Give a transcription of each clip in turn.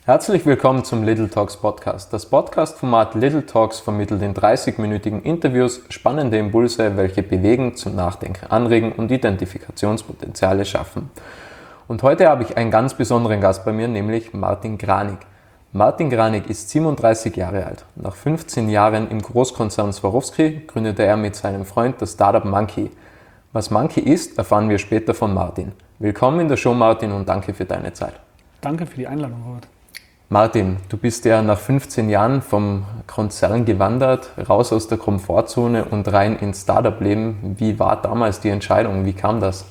Herzlich willkommen zum Little Talks Podcast. Das Podcast-Format Little Talks vermittelt in 30-minütigen Interviews spannende Impulse, welche bewegen, zum Nachdenken anregen und Identifikationspotenziale schaffen. Und heute habe ich einen ganz besonderen Gast bei mir, nämlich Martin Granig. Martin Granig ist 37 Jahre alt. Nach 15 Jahren im Großkonzern Swarovski gründete er mit seinem Freund das Startup Monkey. Was Monkey ist, erfahren wir später von Martin. Willkommen in der Show, Martin, und danke für deine Zeit. Danke für die Einladung, Robert. Martin, du bist ja nach 15 Jahren vom Konzern gewandert, raus aus der Komfortzone und rein ins Startup-Leben. Wie war damals die Entscheidung? Wie kam das?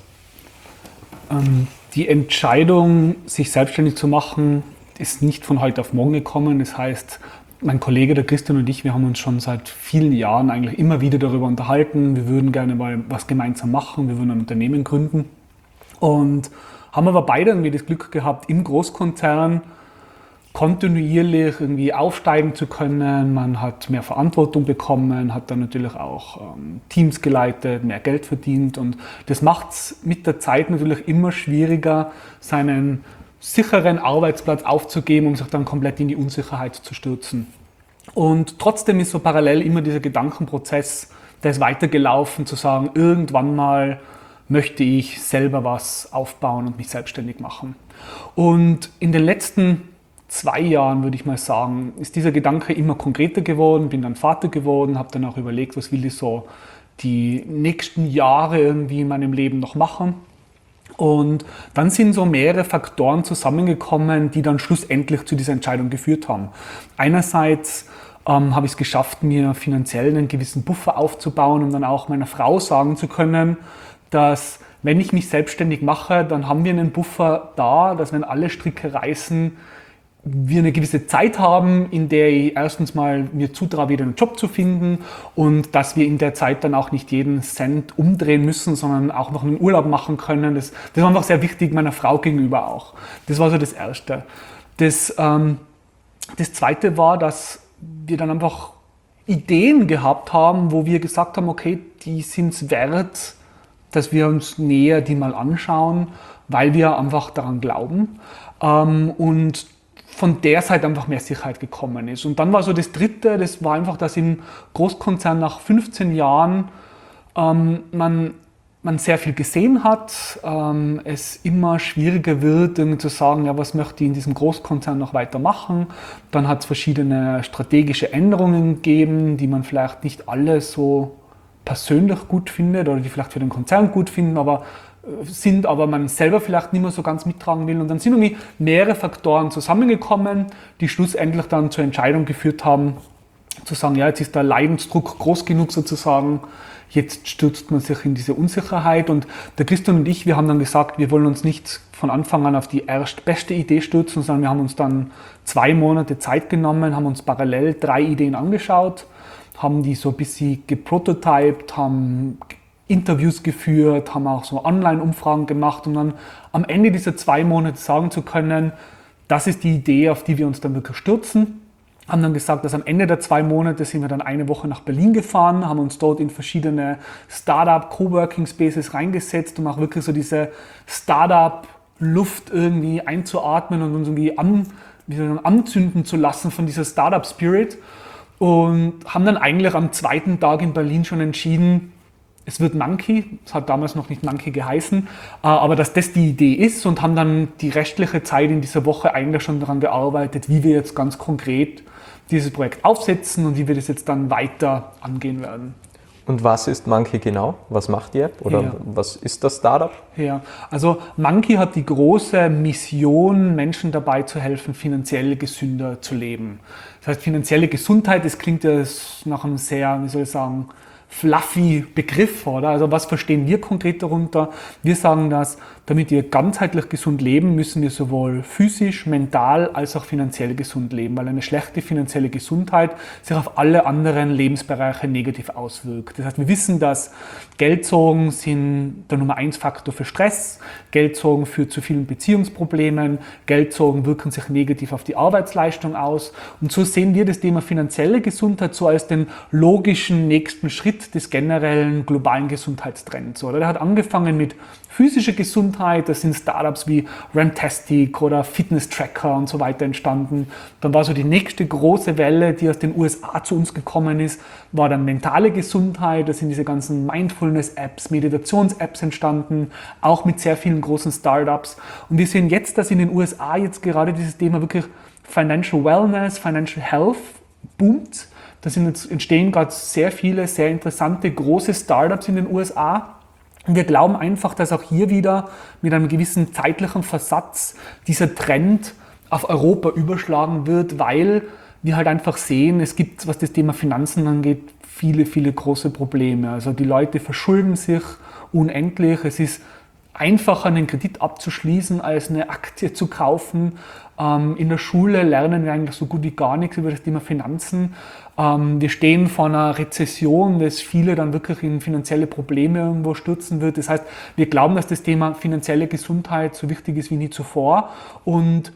Die Entscheidung, sich selbstständig zu machen, ist nicht von heute auf morgen gekommen. Das heißt, mein Kollege, der Christian und ich, wir haben uns schon seit vielen Jahren eigentlich immer wieder darüber unterhalten. Wir würden gerne mal was gemeinsam machen, wir würden ein Unternehmen gründen. Und haben aber beide irgendwie das Glück gehabt, im Großkonzern kontinuierlich irgendwie aufsteigen zu können. Man hat mehr Verantwortung bekommen, hat dann natürlich auch Teams geleitet, mehr Geld verdient, und das macht es mit der Zeit natürlich immer schwieriger, seinen sicheren Arbeitsplatz aufzugeben, um sich dann komplett in die Unsicherheit zu stürzen. Und trotzdem ist so parallel immer dieser Gedankenprozess, der ist weitergelaufen, zu sagen, irgendwann mal möchte ich selber was aufbauen und mich selbstständig machen. Und in den letzten 2 Jahren, würde ich mal sagen, ist dieser Gedanke immer konkreter geworden, bin dann Vater geworden, habe dann auch überlegt, was will ich so die nächsten Jahre irgendwie in meinem Leben noch machen. Und dann sind so mehrere Faktoren zusammengekommen, die dann schlussendlich zu dieser Entscheidung geführt haben. Einerseits habe ich es geschafft, mir finanziell einen gewissen Buffer aufzubauen, um dann auch meiner Frau sagen zu können, dass wenn ich mich selbstständig mache, dann haben wir einen Buffer da, dass wenn alle Stricke reißen, wir eine gewisse Zeit haben, in der ich erstens mal mir zutraue, wieder einen Job zu finden, und dass wir in der Zeit dann auch nicht jeden Cent umdrehen müssen, sondern auch noch einen Urlaub machen können. Das war einfach sehr wichtig, meiner Frau gegenüber auch. Das war so das Erste. Das Zweite war, dass wir dann einfach Ideen gehabt haben, wo wir gesagt haben, okay, die sind es wert, dass wir uns näher die mal anschauen, weil wir einfach daran glauben. Und von der Seite einfach mehr Sicherheit gekommen ist. Und dann war so das Dritte, das war einfach, dass im Großkonzern nach 15 Jahren man sehr viel gesehen hat, es immer schwieriger wird, irgendwie zu sagen, ja, was möchte ich in diesem Großkonzern noch weitermachen. Dann hat es verschiedene strategische Änderungen gegeben, die man vielleicht nicht alle so persönlich gut findet oder die vielleicht für den Konzern gut finden, aber man selber vielleicht nicht mehr so ganz mittragen will. Und dann sind irgendwie mehrere Faktoren zusammengekommen, die schlussendlich dann zur Entscheidung geführt haben, zu sagen, ja, jetzt ist der Leidensdruck groß genug sozusagen, jetzt stürzt man sich in diese Unsicherheit. Und der Christian und ich, wir haben dann gesagt, wir wollen uns nicht von Anfang an auf die erstbeste Idee stürzen, sondern wir haben uns dann 2 Monate Zeit genommen, haben uns parallel 3 Ideen angeschaut, haben die so ein bisschen geprototyped, haben Interviews geführt, haben auch so Online-Umfragen gemacht, um dann am Ende dieser 2 Monate sagen zu können, das ist die Idee, auf die wir uns dann wirklich stürzen. Haben dann gesagt, dass am Ende der 2 Monate sind wir dann eine Woche nach Berlin gefahren, haben uns dort in verschiedene Startup-Coworking-Spaces reingesetzt, um auch wirklich so diese Startup-Luft irgendwie einzuatmen und uns irgendwie anzünden zu lassen von dieser Startup-Spirit. Und haben dann eigentlich am 2. Tag in Berlin schon entschieden, es wird Monkey, es hat damals noch nicht Monkey geheißen, aber dass das die Idee ist, und haben dann die restliche Zeit in dieser Woche eigentlich schon daran gearbeitet, wie wir jetzt ganz konkret dieses Projekt aufsetzen und wie wir das jetzt dann weiter angehen werden. Und was ist Monkey genau? Was macht die App? Oder was ist das Startup? Ja, also Monkey hat die große Mission, Menschen dabei zu helfen, finanziell gesünder zu leben. Das heißt, finanzielle Gesundheit, das klingt ja nach einem sehr, wie soll ich sagen, fluffy Begriff, oder? Also was verstehen wir konkret darunter? Wir sagen, dass damit wir ganzheitlich gesund leben, müssen wir sowohl physisch, mental als auch finanziell gesund leben, weil eine schlechte finanzielle Gesundheit sich auf alle anderen Lebensbereiche negativ auswirkt. Das heißt, wir wissen, dass Geldsorgen sind der Nummer 1 Faktor für Stress, Geldsorgen führt zu vielen Beziehungsproblemen, Geldsorgen wirken sich negativ auf die Arbeitsleistung aus, und so sehen wir das Thema finanzielle Gesundheit so als den logischen nächsten Schritt des generellen globalen Gesundheitstrends. Oder? Der hat angefangen mit physische Gesundheit, da sind Startups wie Rantastic oder Fitness Tracker und so weiter entstanden. Dann war so die nächste große Welle, die aus den USA zu uns gekommen ist, war dann mentale Gesundheit, da sind diese ganzen Mindfulness-Apps, Meditations-Apps entstanden, auch mit sehr vielen großen Startups. Und wir sehen jetzt, dass in den USA jetzt gerade dieses Thema wirklich Financial Wellness, Financial Health boomt. Da entstehen gerade sehr viele, sehr interessante, große Startups in den USA. Und wir glauben einfach, dass auch hier wieder mit einem gewissen zeitlichen Versatz dieser Trend auf Europa überschlagen wird, weil wir halt einfach sehen, es gibt, was das Thema Finanzen angeht, viele, viele große Probleme. Also die Leute verschulden sich unendlich. Es ist einfacher, einen Kredit abzuschließen, als eine Aktie zu kaufen. In der Schule lernen wir eigentlich so gut wie gar nichts über das Thema Finanzen. Wir stehen vor einer Rezession, dass viele dann wirklich in finanzielle Probleme irgendwo stürzen wird. Das heißt, wir glauben, dass das Thema finanzielle Gesundheit so wichtig ist wie nie zuvor und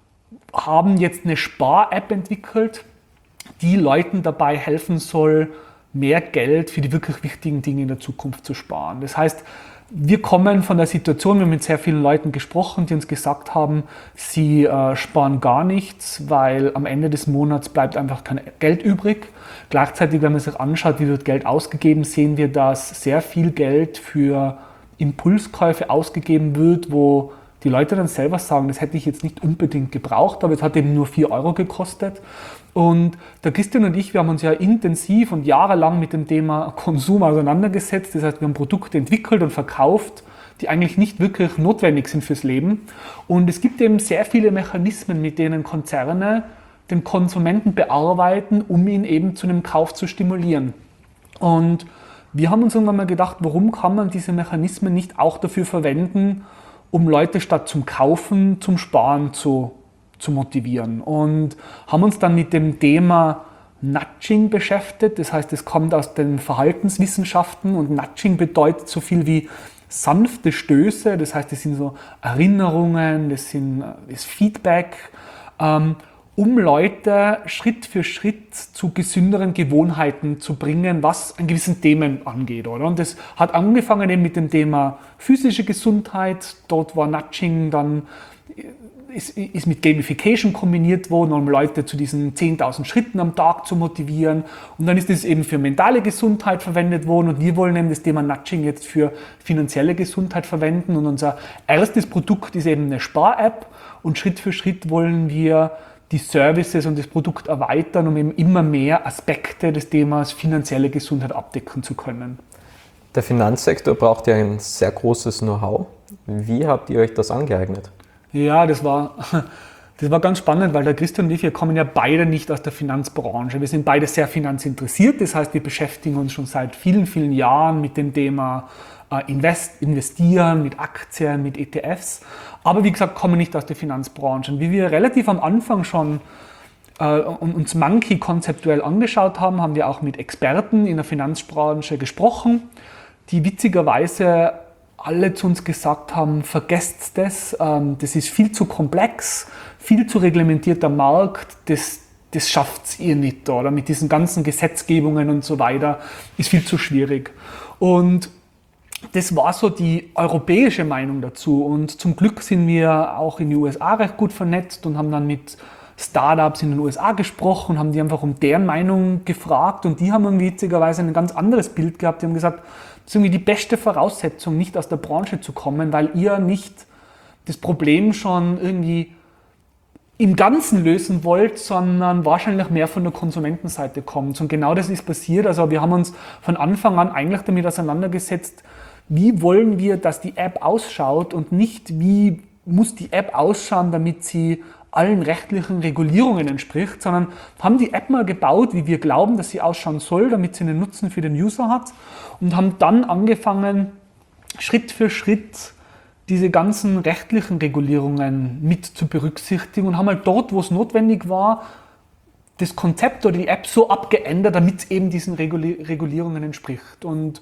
haben jetzt eine Spar-App entwickelt, die Leuten dabei helfen soll, mehr Geld für die wirklich wichtigen Dinge in der Zukunft zu sparen. Das heißt, wir kommen von der Situation, wir haben mit sehr vielen Leuten gesprochen, die uns gesagt haben, sie sparen gar nichts, weil am Ende des Monats bleibt einfach kein Geld übrig. Gleichzeitig, wenn man sich anschaut, wie wird Geld ausgegeben, sehen wir, dass sehr viel Geld für Impulskäufe ausgegeben wird, wo die Leute dann selber sagen, das hätte ich jetzt nicht unbedingt gebraucht, aber es hat eben nur 4 Euro gekostet. Und der Christian und ich, wir haben uns ja intensiv und jahrelang mit dem Thema Konsum auseinandergesetzt. Das heißt, wir haben Produkte entwickelt und verkauft, die eigentlich nicht wirklich notwendig sind fürs Leben. Und es gibt eben sehr viele Mechanismen, mit denen Konzerne den Konsumenten bearbeiten, um ihn eben zu einem Kauf zu stimulieren. Und wir haben uns irgendwann mal gedacht, warum kann man diese Mechanismen nicht auch dafür verwenden, um Leute statt zum Kaufen, zum Sparen zu motivieren. Und haben uns dann mit dem Thema Nudging beschäftigt. Das heißt, es kommt aus den Verhaltenswissenschaften und Nudging bedeutet so viel wie sanfte Stöße. Das heißt, das sind so Erinnerungen, das ist Feedback, um Leute Schritt für Schritt zu gesünderen Gewohnheiten zu bringen, was an gewissen Themen angeht. Oder? Und das hat angefangen eben mit dem Thema physische Gesundheit. Dort war Nudging dann ist mit Gamification kombiniert worden, um Leute zu diesen 10.000 Schritten am Tag zu motivieren. Und dann ist es eben für mentale Gesundheit verwendet worden und wir wollen eben das Thema Nudging jetzt für finanzielle Gesundheit verwenden. Und unser erstes Produkt ist eben eine Spar-App und Schritt für Schritt wollen wir die Services und das Produkt erweitern, um eben immer mehr Aspekte des Themas finanzielle Gesundheit abdecken zu können. Der Finanzsektor braucht ja ein sehr großes Know-how. Wie habt ihr euch das angeeignet? Ja, das war ganz spannend, weil der Christian und ich, wir kommen ja beide nicht aus der Finanzbranche. Wir sind beide sehr finanzinteressiert, das heißt, wir beschäftigen uns schon seit vielen, vielen Jahren mit dem Thema Investieren, mit Aktien, mit ETFs. Aber wie gesagt, kommen nicht aus der Finanzbranche. Und wie wir relativ am Anfang schon uns Monkey konzeptuell angeschaut haben, haben wir auch mit Experten in der Finanzbranche gesprochen, die witzigerweise alle zu uns gesagt haben, vergesst das, das ist viel zu komplex, viel zu reglementierter Markt, das schafft ihr nicht, oder? Mit diesen ganzen Gesetzgebungen und so weiter, ist viel zu schwierig. Und das war so die europäische Meinung dazu. Und zum Glück sind wir auch in den USA recht gut vernetzt und haben dann mit Startups in den USA gesprochen, haben die einfach um deren Meinung gefragt und die haben witzigerweise ein ganz anderes Bild gehabt. Die haben gesagt, das ist irgendwie die beste Voraussetzung, nicht aus der Branche zu kommen, weil ihr nicht das Problem schon irgendwie im Ganzen lösen wollt, sondern wahrscheinlich mehr von der Konsumentenseite kommt. Und genau das ist passiert. Also wir haben uns von Anfang an eigentlich damit auseinandergesetzt, wie wollen wir, dass die App ausschaut und nicht, wie muss die App ausschauen, damit sie allen rechtlichen Regulierungen entspricht, sondern haben die App mal gebaut, wie wir glauben, dass sie ausschauen soll, damit sie einen Nutzen für den User hat und haben dann angefangen, Schritt für Schritt diese ganzen rechtlichen Regulierungen mit zu berücksichtigen und haben halt dort, wo es notwendig war, das Konzept oder die App so abgeändert, damit es eben diesen Regulierungen entspricht. Und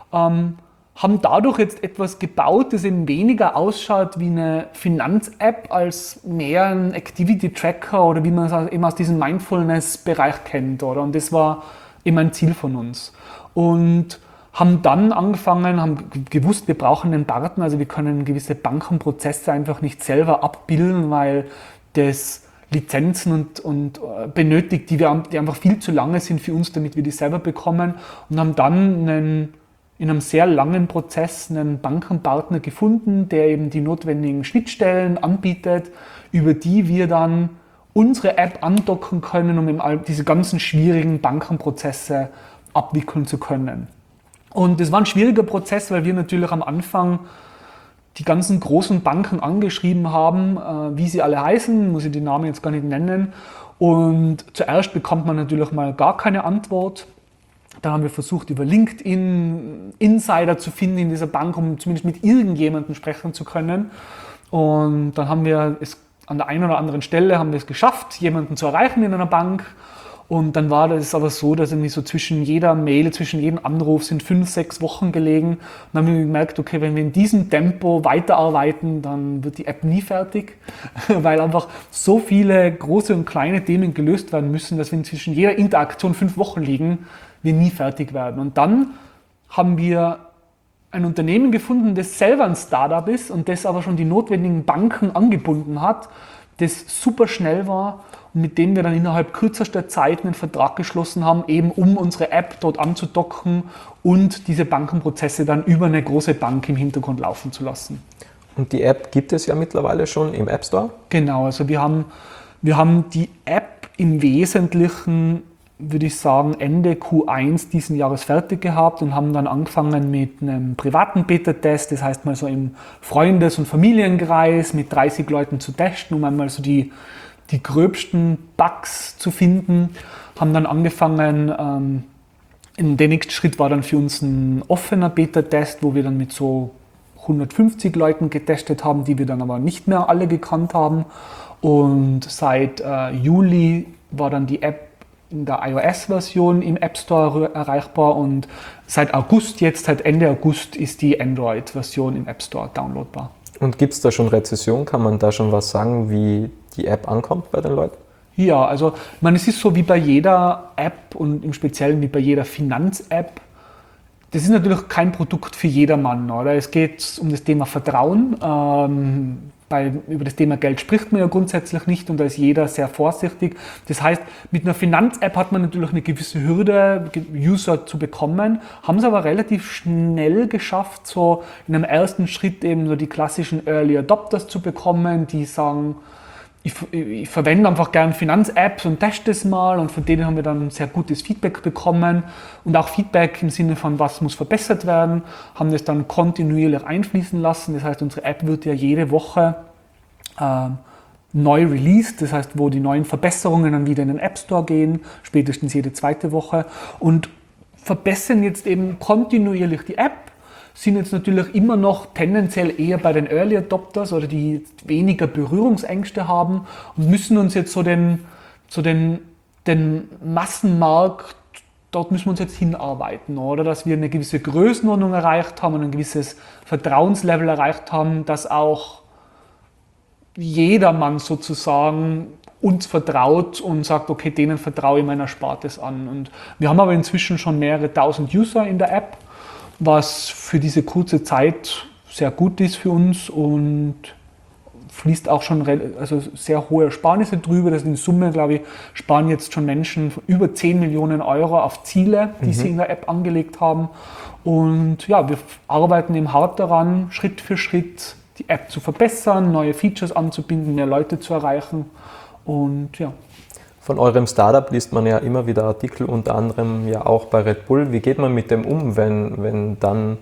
haben dadurch jetzt etwas gebaut, das eben weniger ausschaut wie eine Finanz-App als mehr ein Activity-Tracker oder wie man es eben aus diesem Mindfulness-Bereich kennt. Oder? Und das war eben ein Ziel von uns. Und haben dann angefangen, haben gewusst, wir brauchen einen Partner, also wir können gewisse Bankenprozesse einfach nicht selber abbilden, weil das Lizenzen und benötigt, die einfach viel zu lange sind für uns, damit wir die selber bekommen, und haben dann in einem sehr langen Prozess einen Bankenpartner gefunden, der eben die notwendigen Schnittstellen anbietet, über die wir dann unsere App andocken können, um eben diese ganzen schwierigen Bankenprozesse abwickeln zu können. Und das war ein schwieriger Prozess, weil wir natürlich am Anfang die ganzen großen Banken angeschrieben haben, wie sie alle heißen, muss ich die Namen jetzt gar nicht nennen. Und zuerst bekommt man natürlich mal gar keine Antwort. Dann haben wir versucht, über LinkedIn Insider zu finden in dieser Bank, um zumindest mit irgendjemandem sprechen zu können. Und dann haben wir es an der einen oder anderen Stelle haben wir es geschafft, jemanden zu erreichen in einer Bank. Und dann war das aber so, dass irgendwie so zwischen jeder Mail, zwischen jedem Anruf sind 5-6 Wochen gelegen. Und dann haben wir gemerkt, okay, wenn wir in diesem Tempo weiterarbeiten, dann wird die App nie fertig, weil einfach so viele große und kleine Themen gelöst werden müssen, dass wenn zwischen jeder Interaktion 5 Wochen liegen, wir nie fertig werden. Und dann haben wir ein Unternehmen gefunden, das selber ein Startup ist und das aber schon die notwendigen Banken angebunden hat, das super schnell war und mit dem wir dann innerhalb kürzester Zeit einen Vertrag geschlossen haben, eben um unsere App dort anzudocken und diese Bankenprozesse dann über eine große Bank im Hintergrund laufen zu lassen. Und die App gibt es ja mittlerweile schon im App Store? Genau, also wir haben die App im Wesentlichen, würde ich sagen, Ende Q1 diesen Jahres fertig gehabt und haben dann angefangen mit einem privaten Beta-Test, das heißt mal so im Freundes- und Familienkreis mit 30 Leuten zu testen, um einmal so die gröbsten Bugs zu finden. Haben dann angefangen, der nächste Schritt war dann für uns ein offener Beta-Test, wo wir dann mit so 150 Leuten getestet haben, die wir dann aber nicht mehr alle gekannt haben. Und seit Juli war dann die App in der iOS-Version im App Store erreichbar und seit Ende August ist die Android-Version im App Store downloadbar. Und gibt es da schon Rezession? Kann man da schon was sagen, wie die App ankommt bei den Leuten? Ja, also es ist so wie bei jeder App und im Speziellen wie bei jeder Finanz-App. Das ist natürlich kein Produkt für jedermann, oder? Es geht um das Thema Vertrauen. Über das Thema Geld spricht man ja grundsätzlich nicht und da ist jeder sehr vorsichtig. Das heißt, mit einer Finanz-App hat man natürlich eine gewisse Hürde, User zu bekommen, haben es aber relativ schnell geschafft, so in einem ersten Schritt eben so die klassischen Early Adopters zu bekommen, die sagen, ich verwende einfach gern Finanz-Apps und teste es mal und von denen haben wir dann sehr gutes Feedback bekommen und auch Feedback im Sinne von, was muss verbessert werden, haben das dann kontinuierlich einfließen lassen. Das heißt, unsere App wird ja jede Woche neu released, das heißt, wo die neuen Verbesserungen dann wieder in den App Store gehen, spätestens jede zweite Woche und verbessern jetzt eben kontinuierlich die App. Sind jetzt natürlich immer noch tendenziell eher bei den Early Adopters oder die weniger Berührungsängste haben und müssen uns jetzt den Massenmarkt, dort müssen wir uns jetzt hinarbeiten, oder? Dass wir eine gewisse Größenordnung erreicht haben und ein gewisses Vertrauenslevel erreicht haben, dass auch jedermann sozusagen uns vertraut und sagt, okay, denen vertraue ich meiner Sparte an. Und wir haben aber inzwischen schon mehrere tausend User in der App, was für diese kurze Zeit sehr gut ist für uns und fließt auch schon sehr hohe Ersparnisse drüber. Das in Summe, glaube ich, sparen jetzt schon Menschen über 10 Millionen Euro auf Ziele, die sie in der App angelegt haben. Und ja, wir arbeiten eben hart daran, Schritt für Schritt die App zu verbessern, neue Features anzubinden, mehr Leute zu erreichen und ja. Von eurem Startup liest man ja immer wieder Artikel, unter anderem ja auch bei Red Bull. Wie geht man mit dem um, wenn dann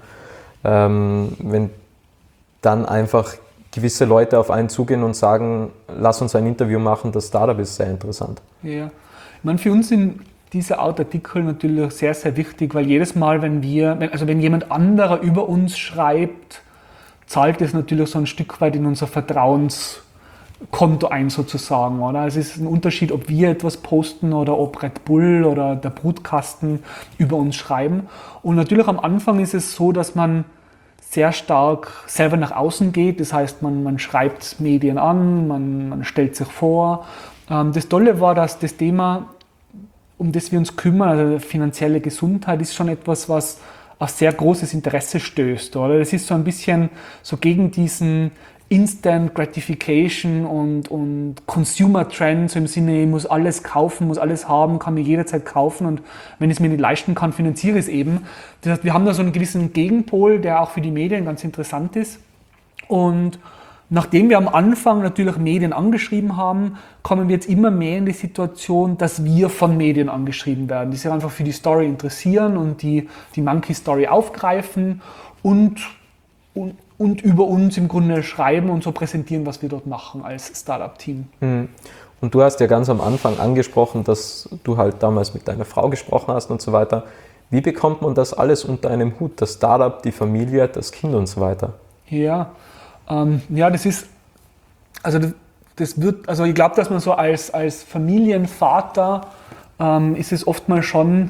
einfach gewisse Leute auf einen zugehen und sagen, lass uns ein Interview machen, das Startup ist sehr interessant? Ja, ich meine, für uns sind diese Art Artikel natürlich sehr, sehr wichtig, weil jedes Mal, wenn jemand anderer über uns schreibt, zahlt es natürlich so ein Stück weit in unser Vertrauenskonto ein sozusagen, oder? Es ist ein Unterschied, ob wir etwas posten oder ob Red Bull oder der Brutkasten über uns schreiben. Und natürlich am Anfang ist es so, dass man sehr stark selber nach außen geht. Das heißt, man schreibt Medien an, man stellt sich vor. Das Tolle war, dass das Thema, um das wir uns kümmern, also finanzielle Gesundheit, ist schon etwas, was auf sehr großes Interesse stößt, oder? Das ist so ein bisschen so gegen diesen Instant Gratification und Consumer Trend, so im Sinne, ich muss alles kaufen, muss alles haben, kann mir jederzeit kaufen und wenn ich es mir nicht leisten kann, finanziere ich es eben. Das heißt, wir haben da so einen gewissen Gegenpol, der auch für die Medien ganz interessant ist. Und nachdem wir am Anfang natürlich Medien angeschrieben haben, kommen wir jetzt immer mehr in die Situation, dass wir von Medien angeschrieben werden, die sich einfach für die Story interessieren und die Monkey Story aufgreifen und über uns im Grunde schreiben und so präsentieren, was wir dort machen als Startup-Team. Und du hast ja ganz am Anfang angesprochen, dass du halt damals mit deiner Frau gesprochen hast und so weiter. Wie bekommt man das alles unter einem Hut? Das Startup, die Familie, das Kind und so weiter? Ja, das ist, also ich glaube, dass man so als Familienvater ist es oftmals schon,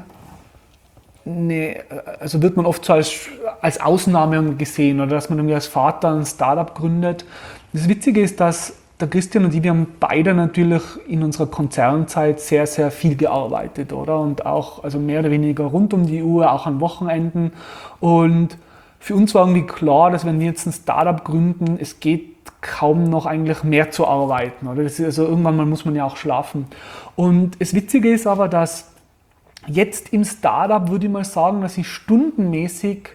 also wird man oft so als Ausnahme gesehen oder dass man irgendwie als Vater ein Startup gründet. Das Witzige ist, dass der Christian und ich, wir haben beide natürlich in unserer Konzernzeit sehr, sehr viel gearbeitet, oder? Und auch, also mehr oder weniger rund um die Uhr, auch an Wochenenden. Und für uns war irgendwie klar, dass wenn wir jetzt ein Startup gründen, es geht kaum noch eigentlich mehr zu arbeiten, oder? Das ist, also irgendwann mal muss man ja auch schlafen. Und das Witzige ist aber, dass jetzt im Startup würde ich mal sagen, dass ich stundenmäßig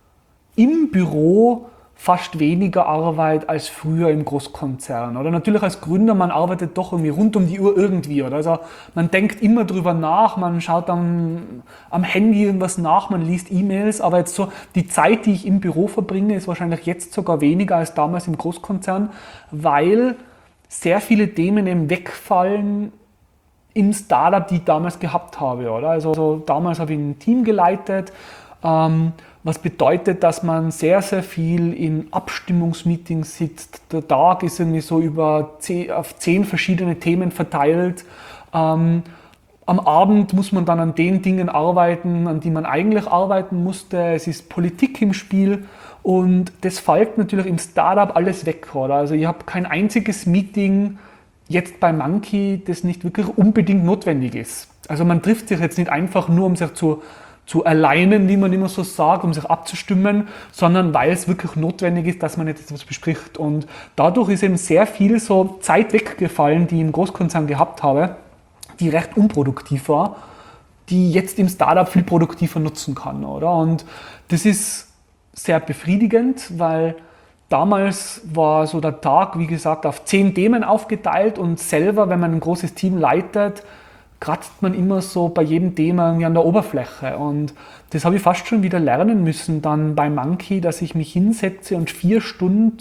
im Büro fast weniger Arbeit als früher im Großkonzern. Oder natürlich als Gründer, man arbeitet doch irgendwie rund um die Uhr irgendwie. Oder? Also man denkt immer drüber nach, man schaut am Handy irgendwas nach, man liest E-Mails, aber jetzt so die Zeit, die ich im Büro verbringe, ist wahrscheinlich jetzt sogar weniger als damals im Großkonzern, weil sehr viele Themen eben wegfallen im Startup, die ich damals gehabt habe. Oder? Also damals habe ich ein Team geleitet, was bedeutet, dass man sehr, sehr viel in Abstimmungsmeetings sitzt. Der Tag ist irgendwie so auf 10 verschiedene Themen verteilt. Am Abend muss man dann an den Dingen arbeiten, an die man eigentlich arbeiten musste. Es ist Politik im Spiel und das fällt natürlich im Startup alles weg. Oder? Also ich habe kein einziges Meeting jetzt bei Monkey, das nicht wirklich unbedingt notwendig ist. Also man trifft sich jetzt nicht einfach nur, um sich zu alleinen, wie man immer so sagt, um sich abzustimmen, sondern weil es wirklich notwendig ist, dass man jetzt etwas bespricht. Und dadurch ist eben sehr viel so Zeit weggefallen, die ich im Großkonzern gehabt habe, die recht unproduktiv war, die jetzt im Startup viel produktiver nutzen kann, oder? Und das ist sehr befriedigend, weil damals war so der Tag, wie gesagt, auf 10 Themen aufgeteilt und selber, wenn man ein großes Team leitet, kratzt man immer so bei jedem Thema irgendwie an der Oberfläche. Und das habe ich fast schon wieder lernen müssen dann bei Monkey, dass ich mich hinsetze und 4 Stunden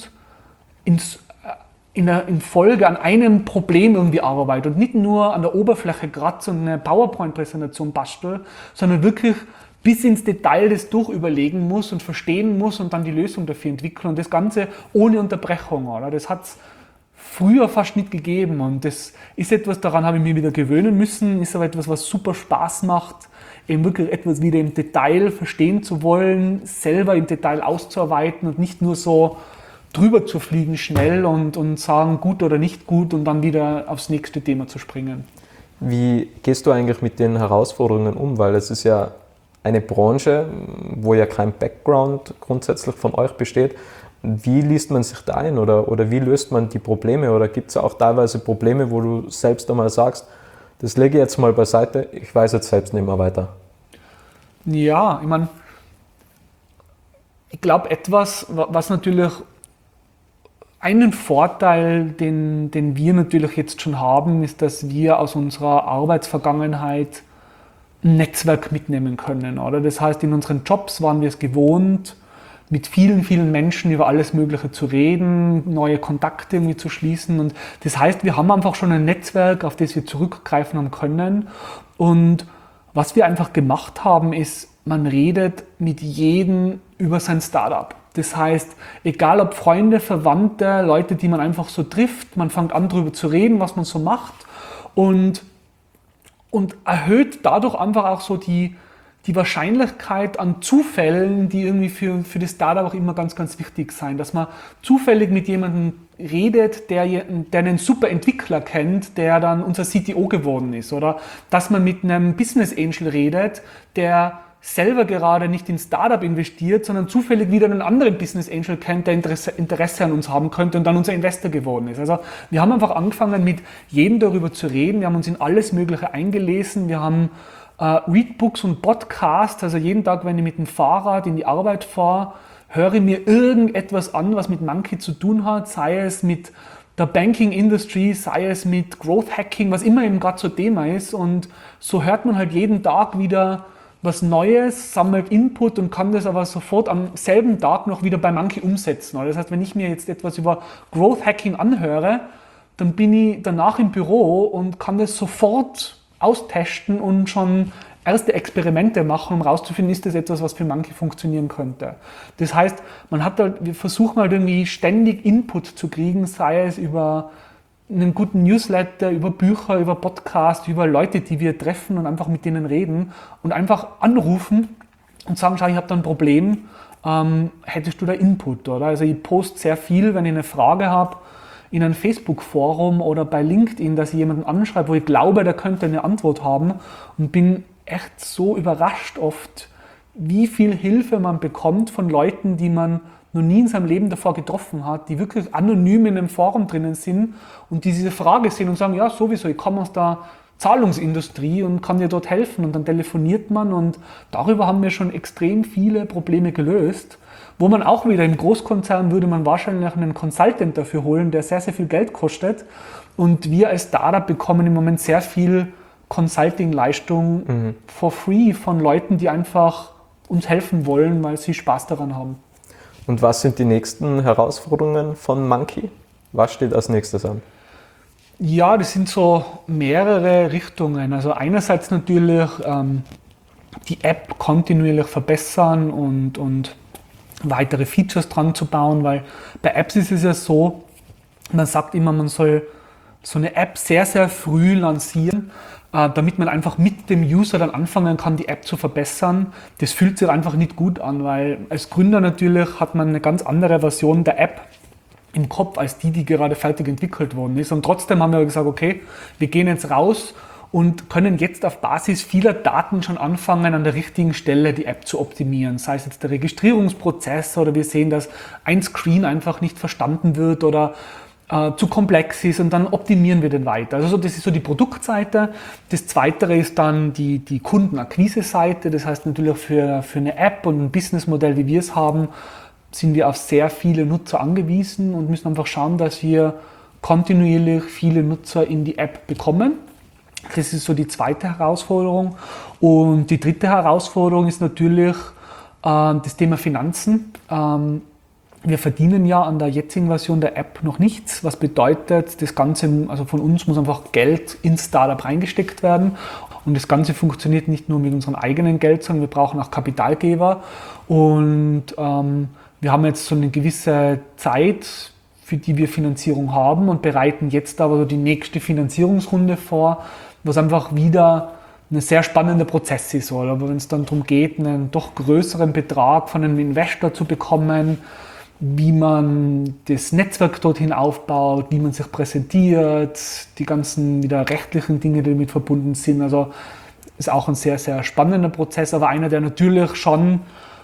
in Folge an einem Problem irgendwie arbeite und nicht nur an der Oberfläche kratze und eine PowerPoint-Präsentation bastel, sondern wirklich bis ins Detail das durchüberlegen muss und verstehen muss und dann die Lösung dafür entwickeln. Und das Ganze ohne Unterbrechung. Oder? Das hat es früher fast nicht gegeben und das ist etwas, daran habe ich mich wieder gewöhnen müssen, ist aber etwas, was super Spaß macht, eben wirklich etwas wieder im Detail verstehen zu wollen, selber im Detail auszuarbeiten und nicht nur so drüber zu fliegen schnell und sagen gut oder nicht gut und dann wieder aufs nächste Thema zu springen. Wie gehst du eigentlich mit den Herausforderungen um? Weil es ist ja eine Branche, wo ja kein Background grundsätzlich von euch besteht. Wie liest man sich da ein oder wie löst man die Probleme? Oder gibt es auch teilweise Probleme, wo du selbst einmal sagst, das lege ich jetzt mal beiseite, ich weiß jetzt selbst nicht mehr weiter? Ja, ich glaube etwas, was natürlich einen Vorteil, den wir natürlich jetzt schon haben, ist, dass wir aus unserer Arbeitsvergangenheit ein Netzwerk mitnehmen können. Oder? Das heißt, in unseren Jobs waren wir es gewohnt, mit vielen, vielen Menschen über alles Mögliche zu reden, neue Kontakte irgendwie zu schließen. Und das heißt, wir haben einfach schon ein Netzwerk, auf das wir zurückgreifen haben können. Und was wir einfach gemacht haben, ist, man redet mit jedem über sein Startup. Das heißt, egal ob Freunde, Verwandte, Leute, die man einfach so trifft, man fängt an, darüber zu reden, was man so macht und erhöht dadurch einfach auch so die Wahrscheinlichkeit an Zufällen, die irgendwie für das Startup auch immer ganz, ganz wichtig sein. Dass man zufällig mit jemandem redet, der einen super Entwickler kennt, der dann unser CTO geworden ist. Oder dass man mit einem Business Angel redet, der selber gerade nicht in Startup investiert, sondern zufällig wieder einen anderen Business Angel kennt, der Interesse an uns haben könnte und dann unser Investor geworden ist. Also wir haben einfach angefangen, mit jedem darüber zu reden. Wir haben uns in alles Mögliche eingelesen. Wir haben Readbooks und Podcasts. Also jeden Tag, wenn ich mit dem Fahrrad in die Arbeit fahre, höre ich mir irgendetwas an, was mit Monkey zu tun hat, sei es mit der Banking Industry, sei es mit Growth Hacking, was immer eben gerade so Thema ist. Und so hört man halt jeden Tag wieder was Neues, sammelt Input und kann das aber sofort am selben Tag noch wieder bei Monkey umsetzen. Das heißt, wenn ich mir jetzt etwas über Growth Hacking anhöre, dann bin ich danach im Büro und kann das sofort austesten und schon erste Experimente machen, um herauszufinden, ist das etwas, was für Monkey funktionieren könnte. Das heißt, wir versuchen halt irgendwie ständig Input zu kriegen, sei es über einen guten Newsletter, über Bücher, über Podcasts, über Leute, die wir treffen und einfach mit denen reden und einfach anrufen und sagen, schau, ich habe da ein Problem, hättest du da Input, oder? Also ich poste sehr viel, wenn ich eine Frage habe, in einem Facebook-Forum oder bei LinkedIn, dass ich jemanden anschreibe, wo ich glaube, der könnte eine Antwort haben und bin echt so überrascht oft, wie viel Hilfe man bekommt von Leuten, die man noch nie in seinem Leben davor getroffen hat, die wirklich anonym in einem Forum drinnen sind und die diese Frage sehen und sagen, ja sowieso, ich komme aus der Zahlungsindustrie und kann dir dort helfen. Und dann telefoniert man und darüber haben wir schon extrem viele Probleme gelöst, wo man auch wieder im Großkonzern würde man wahrscheinlich einen Consultant dafür holen, der sehr, sehr viel Geld kostet. Und wir als Startup bekommen im Moment sehr viel Consulting-Leistung for free von Leuten, die einfach uns helfen wollen, weil sie Spaß daran haben. Und was sind die nächsten Herausforderungen von Monkey? Was steht als nächstes an? Ja, das sind so mehrere Richtungen. Also einerseits natürlich die App kontinuierlich verbessern und weitere Features dran zu bauen, weil bei Apps ist es ja so, man sagt immer, man soll so eine App sehr, sehr früh lancieren, damit man einfach mit dem User dann anfangen kann, die App zu verbessern. Das fühlt sich einfach nicht gut an, weil als Gründer natürlich hat man eine ganz andere Version der App im Kopf als die gerade fertig entwickelt worden ist. Und trotzdem haben wir gesagt, okay, wir gehen jetzt raus und können jetzt auf Basis vieler Daten schon anfangen, an der richtigen Stelle die App zu optimieren. Sei es jetzt der Registrierungsprozess oder wir sehen, dass ein Screen einfach nicht verstanden wird oder zu komplex ist und dann optimieren wir den weiter. Also das ist so die Produktseite. Das Zweite ist dann die Kundenakquise-Seite. Das heißt natürlich für eine App und ein Businessmodell, wie wir es haben, sind wir auf sehr viele Nutzer angewiesen und müssen einfach schauen, dass wir kontinuierlich viele Nutzer in die App bekommen. Das ist so die zweite Herausforderung. Und die dritte Herausforderung ist natürlich das Thema Finanzen. Wir verdienen ja an der jetzigen Version der App noch nichts, was bedeutet, das Ganze, also von uns muss einfach Geld ins Startup reingesteckt werden und das Ganze funktioniert nicht nur mit unserem eigenen Geld, sondern wir brauchen auch Kapitalgeber und wir haben jetzt so eine gewisse Zeit, für die wir Finanzierung haben und bereiten jetzt aber so die nächste Finanzierungsrunde vor, was einfach wieder ein sehr spannender Prozess ist, aber wenn es dann darum geht, einen doch größeren Betrag von einem Investor zu bekommen, wie man das Netzwerk dorthin aufbaut, wie man sich präsentiert, die ganzen wieder rechtlichen Dinge, die damit verbunden sind. Also ist auch ein sehr, sehr spannender Prozess, aber einer, der natürlich schon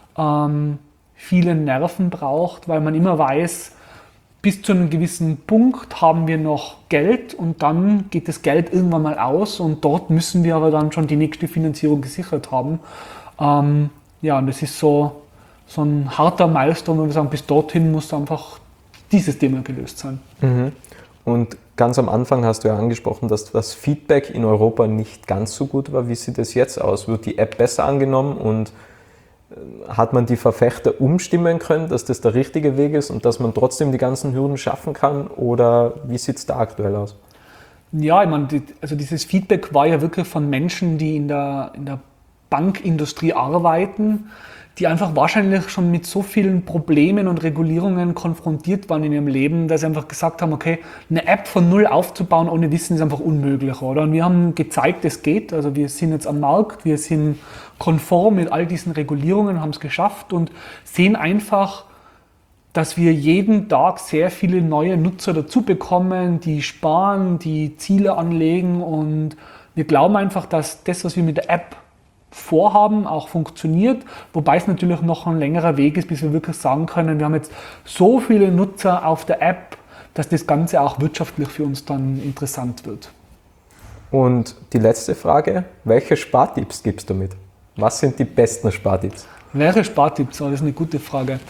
viele Nerven braucht, weil man immer weiß, bis zu einem gewissen Punkt haben wir noch Geld und dann geht das Geld irgendwann mal aus und dort müssen wir aber dann schon die nächste Finanzierung gesichert haben. Ja, und das ist so ein harter Milestone, wo wir sagen, bis dorthin muss einfach dieses Thema gelöst sein. Und ganz am Anfang hast du ja angesprochen, dass das Feedback in Europa nicht ganz so gut war. Wie sieht es jetzt aus? Wird die App besser angenommen und hat man die Verfechter umstimmen können, dass das der richtige Weg ist und dass man trotzdem die ganzen Hürden schaffen kann? Oder wie sieht es da aktuell aus? Ja, ich meine, also dieses Feedback war ja wirklich von Menschen, die in der Bankindustrie arbeiten, die einfach wahrscheinlich schon mit so vielen Problemen und Regulierungen konfrontiert waren in ihrem Leben, dass sie einfach gesagt haben, okay, eine App von null aufzubauen ohne Wissen ist einfach unmöglich, oder? Und wir haben gezeigt, es geht, also wir sind jetzt am Markt, wir sind konform mit all diesen Regulierungen, haben es geschafft und sehen einfach, dass wir jeden Tag sehr viele neue Nutzer dazu bekommen, die sparen, die Ziele anlegen und wir glauben einfach, dass das, was wir mit der App vorhaben, auch funktioniert, wobei es natürlich noch ein längerer Weg ist, bis wir wirklich sagen können, wir haben jetzt so viele Nutzer auf der App, dass das Ganze auch wirtschaftlich für uns dann interessant wird. Und die letzte Frage, welche Spartipps gibst du mit? Was sind die besten Spartipps? Welche Spartipps? Oh, das ist eine gute Frage.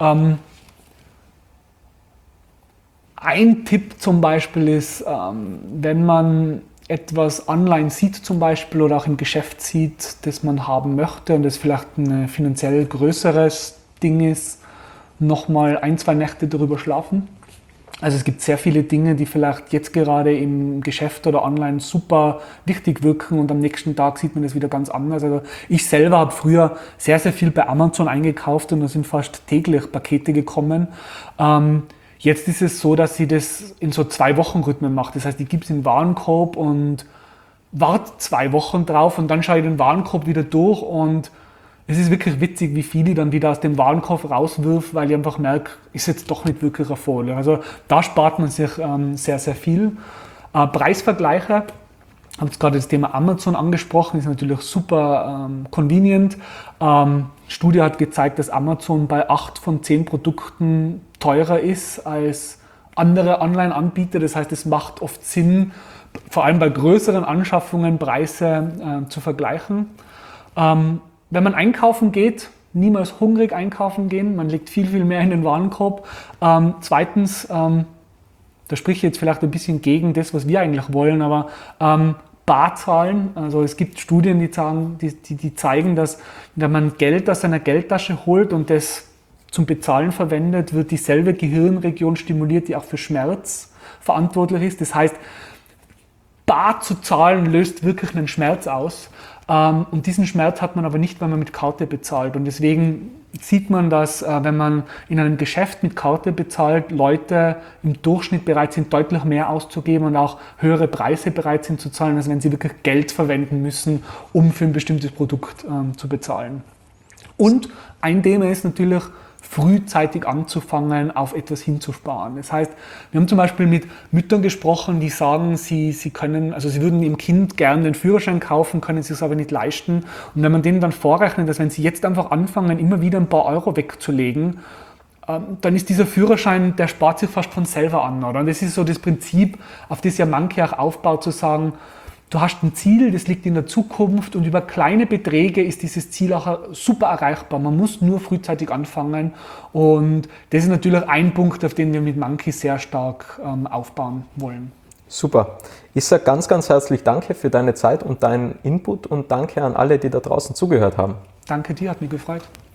Ein Tipp zum Beispiel ist, wenn man etwas online sieht zum Beispiel oder auch im Geschäft sieht, das man haben möchte und das vielleicht ein finanziell größeres Ding ist, nochmal 1-2 Nächte darüber schlafen. Also es gibt sehr viele Dinge, die vielleicht jetzt gerade im Geschäft oder online super wichtig wirken und am nächsten Tag sieht man das wieder ganz anders. Also ich selber habe früher sehr, sehr viel bei Amazon eingekauft und da sind fast täglich Pakete gekommen. Jetzt ist es so, dass sie das in so 2-Wochen-Rhythmen macht. Das heißt, ich gebe es in den Warenkorb und warte 2 Wochen drauf und dann schaue ich den Warenkorb wieder durch und es ist wirklich witzig, wie viel ich dann wieder aus dem Warenkorb rauswirf, weil ich einfach merke, ist jetzt doch nicht wirklich Erfolg. Also da spart man sich sehr, sehr viel. Preisvergleiche, ich habe jetzt gerade das Thema Amazon angesprochen, ist natürlich super convenient. Studie hat gezeigt, dass Amazon bei 8 von 10 Produkten teurer ist als andere Online-Anbieter. Das heißt, es macht oft Sinn, vor allem bei größeren Anschaffungen Preise zu vergleichen. Wenn man einkaufen geht, niemals hungrig einkaufen gehen. Man legt viel, viel mehr in den Warenkorb. Zweitens, da spricht ich jetzt vielleicht ein bisschen gegen das, was wir eigentlich wollen, aber bar zahlen. Also es gibt Studien, die zeigen, dass wenn man Geld aus seiner Geldtasche holt und das zum Bezahlen verwendet, wird dieselbe Gehirnregion stimuliert, die auch für Schmerz verantwortlich ist. Das heißt, bar zu zahlen löst wirklich einen Schmerz aus. Und diesen Schmerz hat man aber nicht, wenn man mit Karte bezahlt. Und deswegen sieht man, dass wenn man in einem Geschäft mit Karte bezahlt, Leute im Durchschnitt bereit sind, deutlich mehr auszugeben und auch höhere Preise bereit sind zu zahlen, als wenn sie wirklich Geld verwenden müssen, um für ein bestimmtes Produkt zu bezahlen. Und ein Thema ist natürlich, frühzeitig anzufangen, auf etwas hinzusparen. Das heißt, wir haben zum Beispiel mit Müttern gesprochen, die sagen, sie würden ihrem Kind gerne den Führerschein kaufen, können sich es aber nicht leisten. Und wenn man denen dann vorrechnet, dass wenn sie jetzt einfach anfangen, immer wieder ein paar Euro wegzulegen, dann ist dieser Führerschein, der spart sich fast von selber an. Oder? Und das ist so das Prinzip, auf das ja manche auch aufbaut, zu sagen, du hast ein Ziel, das liegt in der Zukunft und über kleine Beträge ist dieses Ziel auch super erreichbar. Man muss nur frühzeitig anfangen und das ist natürlich ein Punkt, auf den wir mit Monkey sehr stark aufbauen wollen. Super. Ich sage ganz, ganz herzlich danke für deine Zeit und deinen Input und danke an alle, die da draußen zugehört haben. Danke dir, hat mich gefreut.